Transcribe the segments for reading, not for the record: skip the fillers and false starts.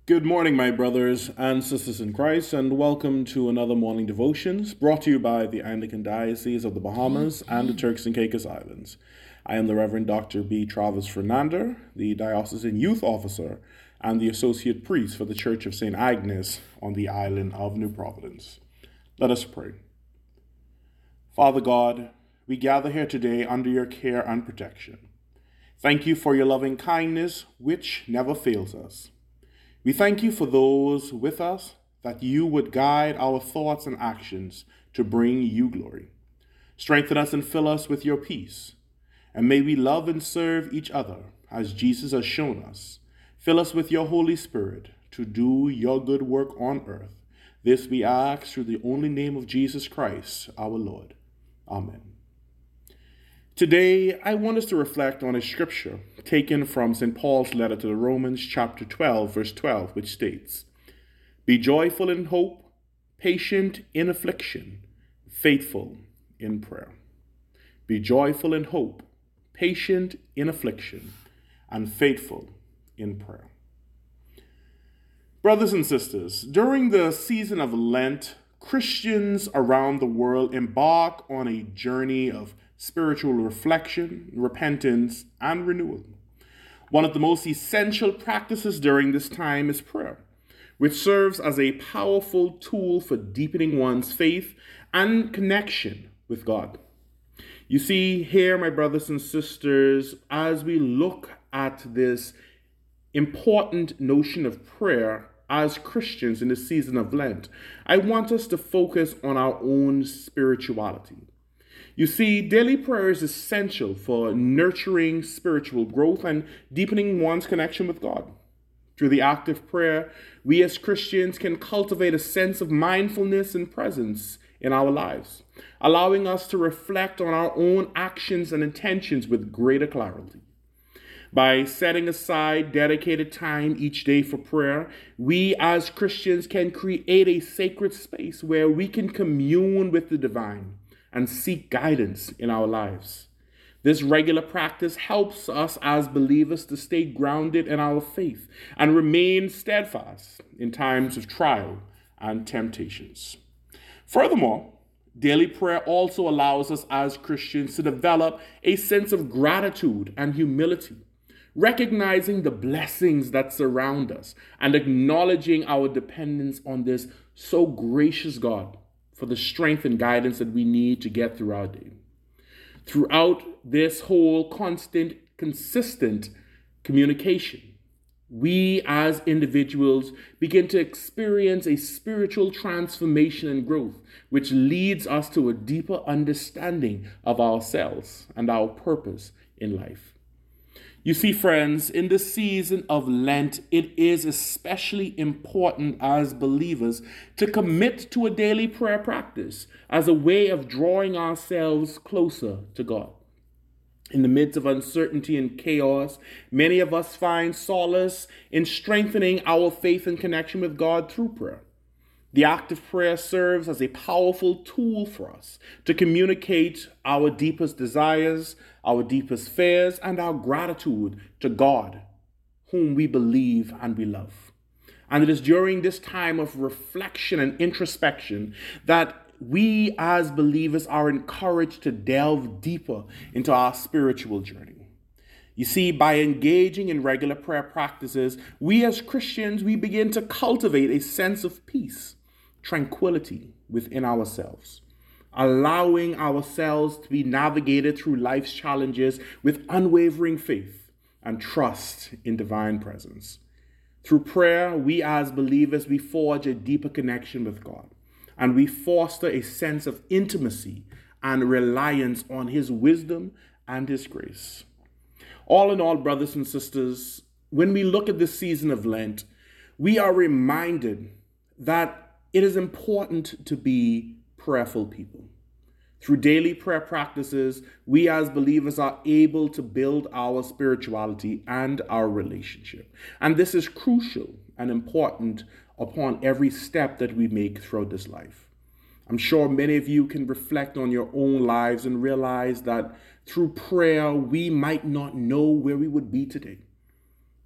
Good morning, my brothers and sisters in Christ, and welcome to another morning devotions brought to you by the Anglican Diocese of the Bahamas and the Turks and Caicos Islands. I am the Reverend Dr. B. Travis Fernander, the Diocesan Youth Officer and the Associate Priest for the Church of St. Agnes on the island of New Providence. Let us pray. Father God, we gather here today under your care and protection. Thank you for your loving kindness, which never fails us. We thank you for those with us, that you would guide our thoughts and actions to bring you glory. Strengthen us and fill us with your peace. And may we love and serve each other as Jesus has shown us. Fill us with your Holy Spirit to do your good work on earth. This we ask through the only name of Jesus Christ, our Lord. Amen. Today, I want us to reflect on a scripture taken from St. Paul's letter to the Romans, chapter 12, verse 12, which states, "Be joyful in hope, patient in affliction, faithful in prayer." Be joyful in hope, patient in affliction, and faithful in prayer. Brothers and sisters, during the season of Lent, Christians around the world embark on a journey of spiritual reflection, repentance, and renewal. One of the most essential practices during this time is prayer, which serves as a powerful tool for deepening one's faith and connection with God. You see, here, my brothers and sisters, as we look at this important notion of prayer as Christians in the season of Lent, I want us to focus on our own spirituality. You see, daily prayer is essential for nurturing spiritual growth and deepening one's connection with God. Through the act of prayer, we as Christians can cultivate a sense of mindfulness and presence in our lives, allowing us to reflect on our own actions and intentions with greater clarity. By setting aside dedicated time each day for prayer, we as Christians can create a sacred space where we can commune with the divine and seek guidance in our lives. This regular practice helps us as believers to stay grounded in our faith and remain steadfast in times of trial and temptations. Furthermore, daily prayer also allows us as Christians to develop a sense of gratitude and humility, recognizing the blessings that surround us and acknowledging our dependence on this so gracious God for the strength and guidance that we need to get through our day. Throughout this whole consistent communication, we as individuals begin to experience a spiritual transformation and growth, which leads us to a deeper understanding of ourselves and our purpose in life. You see, friends, in the season of Lent, it is especially important as believers to commit to a daily prayer practice as a way of drawing ourselves closer to God. In the midst of uncertainty and chaos, many of us find solace in strengthening our faith and connection with God through prayer. The act of prayer serves as a powerful tool for us to communicate our deepest desires, our deepest fears, and our gratitude to God, whom we believe and we love. And it is during this time of reflection and introspection that we as believers are encouraged to delve deeper into our spiritual journey. You see, by engaging in regular prayer practices, we as Christians, we begin to cultivate a sense of peace, tranquility within ourselves, allowing ourselves to be navigated through life's challenges with unwavering faith and trust in divine presence. Through prayer, we as believers, we forge a deeper connection with God, and we foster a sense of intimacy and reliance on His wisdom and His grace. All in all, brothers and sisters, when we look at this season of Lent, we are reminded that it is important to be prayerful people. Through daily prayer practices, we as believers are able to build our spirituality and our relationship. And this is crucial and important upon every step that we make throughout this life. I'm sure many of you can reflect on your own lives and realize that through prayer, we might not know where we would be today.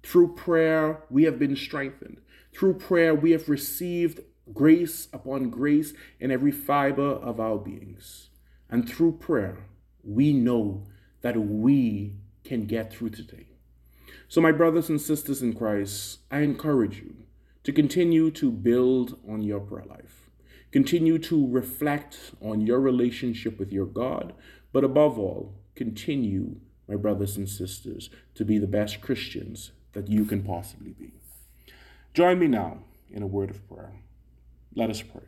Through prayer, we have been strengthened. Through prayer, we have received grace upon grace in every fiber of our beings. And through prayer, we know that we can get through today. So, my brothers and sisters in Christ, I encourage you to continue to build on your prayer life. Continue to reflect on your relationship with your God, but above all, continue, my brothers and sisters, to be the best Christians that you can possibly be. Join me now in a word of prayer. Let us pray.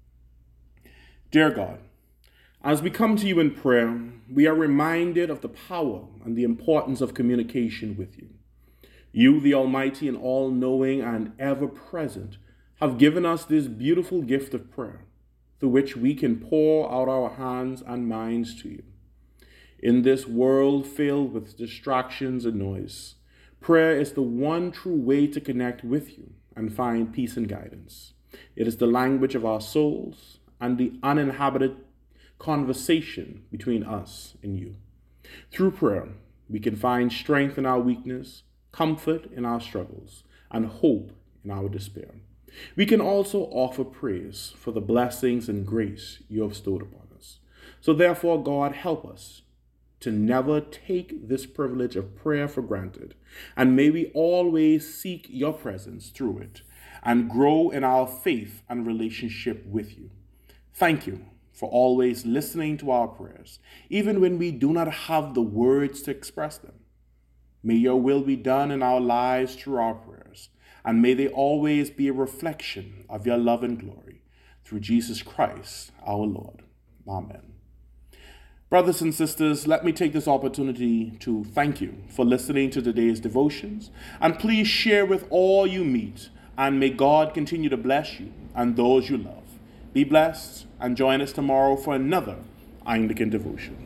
Dear God, as we come to you in prayer, we are reminded of the power and the importance of communication with you. You, the Almighty and all-knowing and ever-present, have given us this beautiful gift of prayer, through which we can pour out our hands and minds to you. In this world filled with distractions and noise, prayer is the one true way to connect with you and find peace and guidance. It is the language of our souls and the uninhabited conversation between us and you. Through prayer, we can find strength in our weakness, comfort in our struggles, and hope in our despair. We can also offer praise for the blessings and grace you have bestowed upon us. So therefore, God, help us to never take this privilege of prayer for granted, and may we always seek your presence through it and grow in our faith and relationship with you. Thank you for always listening to our prayers, even when we do not have the words to express them. May your will be done in our lives through our prayers, and may they always be a reflection of your love and glory. Through Jesus Christ, our Lord. Amen. Brothers and sisters, let me take this opportunity to thank you for listening to today's devotions, and please share with all you meet, and may God continue to bless you and those you love. Be blessed, and join us tomorrow for another Anglican devotion.